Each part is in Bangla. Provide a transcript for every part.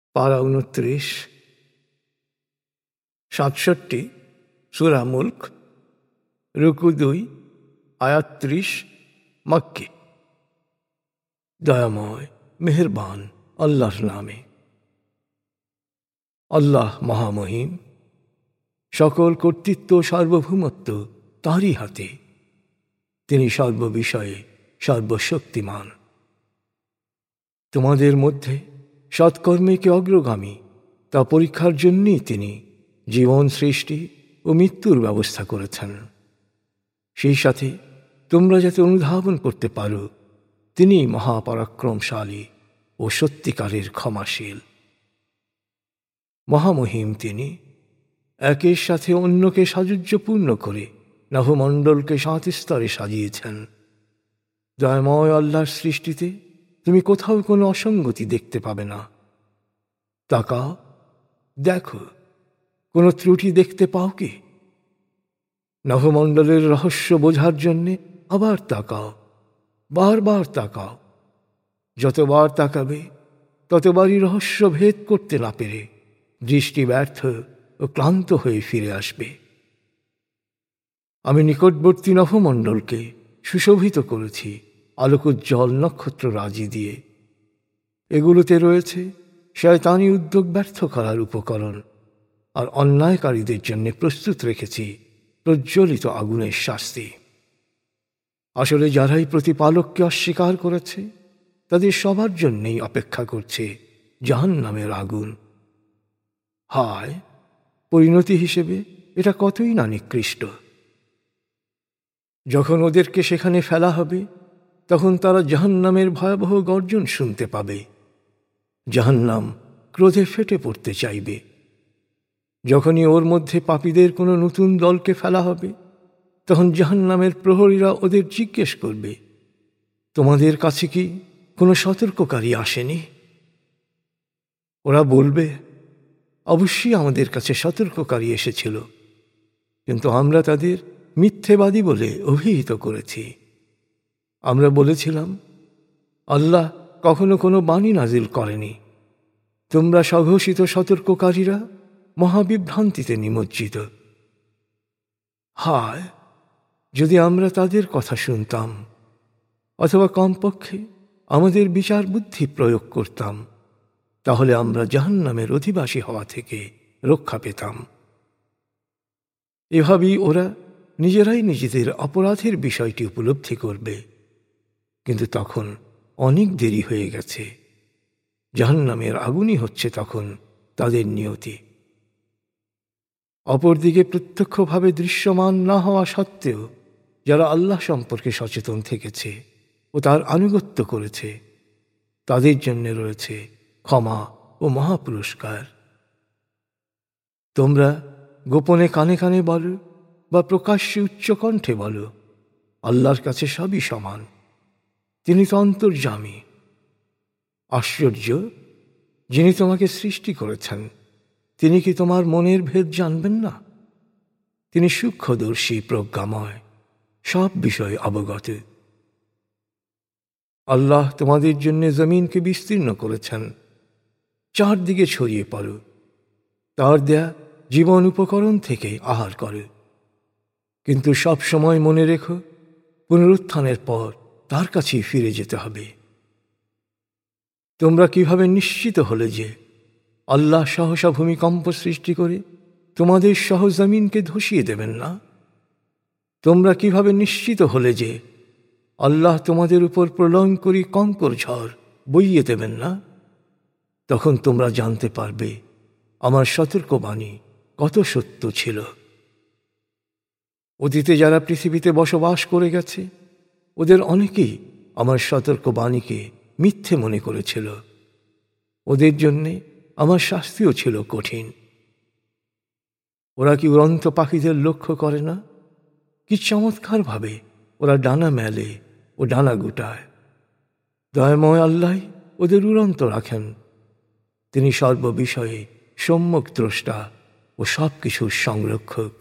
পারা 29, 67, সূরা মুলক, রুকু 2, আয়াত 30, মক্কি। দয়াময় মেহেরবান আল্লাহর নামে। আল্লাহ মহামহিম, সকল কর্তৃত্ব সার্বভৌমত্ব তাঁরই হাতে। তিনি সর্ববিষয়ে সর্বশক্তিমান। তোমাদের মধ্যে সৎকর্মে কে অগ্রগামী তা পরীক্ষার জন্যই তিনি জীবন সৃষ্টি ও মৃত্যুর ব্যবস্থা করেছেন। সেই সাথে তোমরা যাতে অনুধাবন করতে পারো তিনি মহাপরাক্রমশালী ও সত্যিকারের ক্ষমাশীল। মহামহিম তিনি একের সাথে অন্যকে সাযুজ্যপূর্ণ করে নভমণ্ডলকে 7 স্তরে সাজিয়েছেন। দয়াময় আল্লাহর সৃষ্টিতে তুমি কোথাও কোনো অসঙ্গতি দেখতে পাবে না। তাকাও, দেখো, কোনো ত্রুটি দেখতে পাও কি? নভমণ্ডলের রহস্য বোঝার জন্যে আবার তাকাও, বারবার তাকাও। যতবার তাকাবে ততবারই রহস্য ভেদ করতে না পেরে দৃষ্টি ব্যর্থ ও ক্লান্ত হয়ে ফিরে আসবে। আমি নিকটবর্তী নভমণ্ডলকে সুশোভিত করেছি আলোকোজ্জ্বল নক্ষত্র রাজি দিয়ে। এগুলোতে রয়েছে শয়তানি উদ্যোগ ব্যর্থ করার উপকরণ, আর অন্যায়কারীদের জন্য প্রস্তুত রেখেছি প্রজ্বলিত আগুনের শাস্তি। আসলে যারাই প্রতিপালককে অস্বীকার করেছে তাদের সবার জন্যেই অপেক্ষা করছে জাহান্নামের আগুন। হায়, পরিণতি হিসেবে এটা কতই না নিকৃষ্ট। যখন ওদেরকে সেখানে ফেলা হবে তখন তারা জাহান্নামের ভয়াবহ গর্জন শুনতে পাবে। জাহান্নাম ক্রোধে ফেটে পড়তে চাইবে। যখনই ওর মধ্যে পাপীদের কোনো নতুন দলকে ফেলা হবে তখন জাহান্নামের প্রহরীরা ওদের জিজ্ঞেস করবে, তোমাদের কাছে কি কোনো সতর্ককারী আসেনি? ওরা বলবে, অবশ্যই আমাদের কাছে সতর্ককারী এসেছিল, কিন্তু আমরা তাদের মিথ্যেবাদী বলে অভিহিত করেছি। আমরা বলেছিলাম, আল্লাহ কখনো কোনো বাণী নাজিল করেনি। তোমরা স্বঘোষিত সতর্ককারীরা মহাবিভ্রান্তিতে নিমজ্জিত। হায়, যদি আমরা তাদের কথা শুনতাম অথবা কমপক্ষে আমাদের বিচার বুদ্ধি প্রয়োগ করতাম, তাহলে আমরা জাহান্নামের অধিবাসী হওয়া থেকে রক্ষা পেতাম। এভাবেই ওরা নিজেরাই নিজেদের অপরাধের বিষয়টি উপলব্ধি করবে, কিন্তু তখন অনেক দেরি হয়ে গেছে। জাহান্নামের আগুনই হচ্ছে তখন তাদের নিয়তি। অপরদিকে প্রত্যক্ষভাবে দৃশ্যমান না হওয়া সত্ত্বেও যারা আল্লাহ সম্পর্কে সচেতন থেকেছে ও তার আনুগত্য করেছে তাদের জন্য রয়েছে ক্ষমা ও মহাপুরস্কার। তোমরা গোপনে কানে কানে বলো বা প্রকাশ্যে উচ্চকণ্ঠে বলো, আল্লাহর কাছে সবই সমান। তিনি তো অন্তর্যামী। আশ্চর্য, যিনি তোমাকে সৃষ্টি করেছেন তিনি কি তোমার মনের ভেদ জানবেন না? তিনি সূক্ষ্মদর্শী, প্রজ্ঞাময়, সব বিষয়ে অবগত। আল্লাহ তোমাদের জন্য জমিনকে বিস্তীর্ণ করেছেন, চারদিকে ছড়িয়ে পড়ো। তার দেয়া জীবন উপকরণ থেকে আহার করো, কিন্তু সব সময় মনে রেখো পুনরুত্থানের পর তার কাছেই ফিরে যেতে হবে। তোমরা কিভাবে নিশ্চিত হলে যে আল্লাহ সহসা ভূমিকম্প সৃষ্টি করে তোমাদের সহ জমিনকে ধসিয়ে দেবেন না? তোমরা কিভাবে নিশ্চিত হলে যে আল্লাহ তোমাদের উপর প্রলয়ঙ্করী কঙ্কর ঝড় বইয়ে দেবেন না? তখন তোমরা জানতে পারবে আমার সতর্কবাণী কত সত্য ছিল। অতীতে যারা পৃথিবীতে বসবাস করে গেছে ওদের অনেকেই আমার সতর্কবাণীকে মিথ্যে মনে করেছিল। ওদের জন্যে আমার শাস্তিও ছিল কঠিন। ওরা কি উড়ন্ত পাখিদের লক্ষ্য করে না? কি চমৎকারভাবে ওরা ডানা মেলে ও ডানা গুটায়। দয়াময় আল্লাহ ওদের উড়ন্ত রাখেন। তিনি সর্ববিষয়ে সম্যক দ্রষ্টা ও সব কিছুর সংরক্ষক।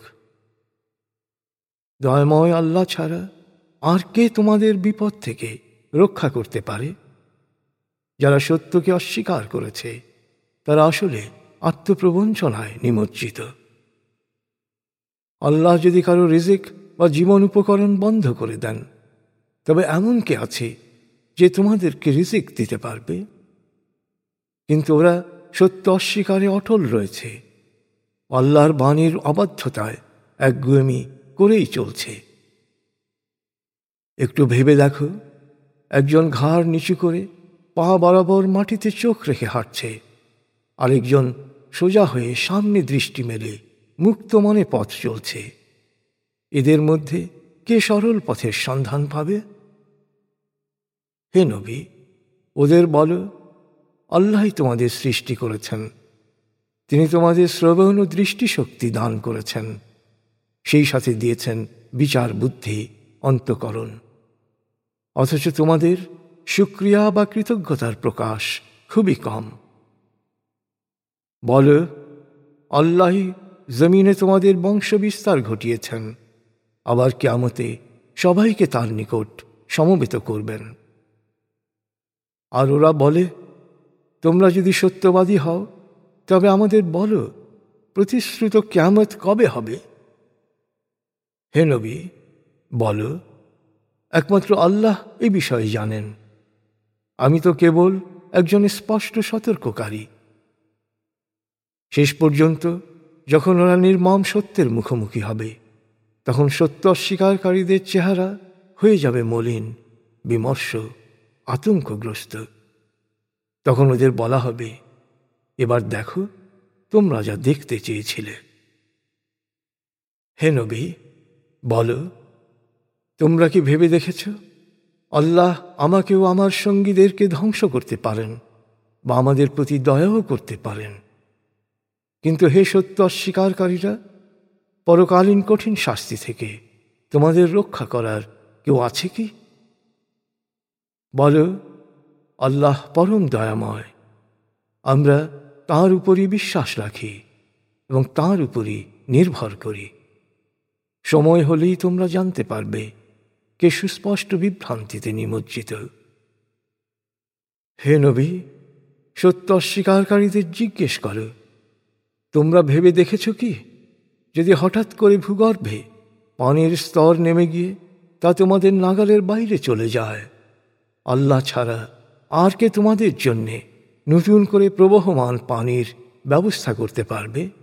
দয়াময় আল্লাহ ছাড়া আর কে তোমাদের বিপদ থেকে রক্ষা করতে পারে? যারা সত্যকে অস্বীকার করেছে তারা আসলে আত্মপ্রবঞ্চনায় নিমজ্জিত। আল্লাহ যদি কারো রিজিক বা জীবন উপকরণ বন্ধ করে দেন, তবে এমন কে আছে যে তোমাদেরকে রিজিক দিতে পারবে? কিন্তু ওরা সত্য অস্বীকারে অটল রয়েছে, আল্লাহর বাণীর অবাধ্যতায় একগুঁয়েমি করেই চলছে। একটু ভেবে দেখো, একজন ঘাড় নিচু করে পা বরাবর মাটিতে চোখ রেখে হাঁটছে, আরেকজন সোজা হয়ে সামনে দৃষ্টি মেলে মুক্ত মনে পথ চলছে। এদের মধ্যে কে সরল পথের সন্ধান পাবে? হে নবী, ওদের বলো, আল্লাহই তোমাদের সৃষ্টি করেছেন, তিনি তোমাদের শ্রবণ ও দৃষ্টিশক্তি দান করেছেন, সেই সাথে দিয়েছেন বিচার বুদ্ধি, অন্তঃকরণ। অথচ তোমাদের শুকরিয়া বা কৃতজ্ঞতার প্রকাশ খুবই কম। বলো, আল্লাহই জমিনে তোমাদের বংশ বিস্তার ঘটিয়েছেন, আবার কিয়ামতে সবাইকে তার নিকট সমবেত করবেন। আর ওরা বলে, তোমরা যদি সত্যবাদী হও তবে আমাদের বলো, প্রতিশ্রুত কিয়ামত কবে হবে? হে নবী, বলো, একমাত্র আল্লাহ এই বিষয়ে জানেন, আমি তো কেবল একজন স্পষ্ট সতর্ককারী। শেষ পর্যন্ত যখন ওরা নির্মম সত্যের মুখোমুখি হবে, তখন সত্য অস্বীকারীদের চেহারা হয়ে যাবে মলিন, বিমর্ষ, আতঙ্কগ্রস্ত। তখন ওদের বলা হবে, এবার দেখো তোমরা যা দেখতে চেয়েছিলে। হে নবী, বলো, তোমরা কি ভেবে দেখেছ আল্লাহ আমাকেও আমার সঙ্গীদেরকে ধ্বংস করতে পারেন বা আমাদের প্রতি দয়াও করতে পারেন? কিন্তু হে সত্য অস্বীকারীরা, পরকালীন কঠিন শাস্তি থেকে তোমাদের রক্ষা করার কেউ আছে কি? বলো, আল্লাহ পরম দয়াময়, আমরা তাঁর উপরই বিশ্বাস রাখি এবং তাঁর উপরই নির্ভর করি। সময় হলেই তোমরা জানতে পারবে কে সুস্পষ্ট বিভ্রান্তিতে নিমজ্জিত। হে নবী, সত্য অস্বীকারীদের জিজ্ঞেস করো, তোমরা ভেবে দেখেছ কি, যদি হঠাৎ করে ভূগর্ভে পানির স্তর নেমে গিয়ে তা তোমাদের নাগালের বাইরে চলে যায়, আল্লাহ ছাড়া আর কে তোমাদের জন্যে নতুন করে প্রবহমান পানির ব্যবস্থা করতে পারবে?